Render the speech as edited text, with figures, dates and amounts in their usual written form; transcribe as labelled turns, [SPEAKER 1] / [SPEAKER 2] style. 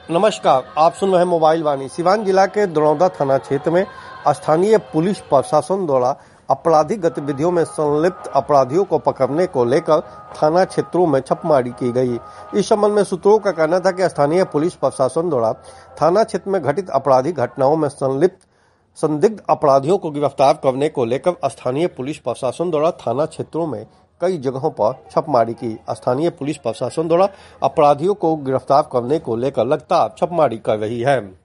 [SPEAKER 1] नमस्कार, आप सुन रहे हैं मोबाइल वाणी। सिवान जिला के दरौदा थाना क्षेत्र में स्थानीय पुलिस प्रशासन द्वारा आपराधिक गतिविधियों में संलिप्त अपराधियों को पकड़ने को लेकर थाना क्षेत्रों में छापेमारी की गई। इस संबंध में सूत्रों का कहना था कि स्थानीय पुलिस प्रशासन द्वारा थाना क्षेत्र में घटित आपराधिक घटनाओं में संदिग्ध अपराधियों को गिरफ्तार करने को लेकर स्थानीय पुलिस प्रशासन द्वारा थाना क्षेत्रों में कई जगहों पर छापेमारी की। स्थानीय पुलिस प्रशासन द्वारा अपराधियों को गिरफ्तार करने को लेकर लगातार छापेमारी कर रही है।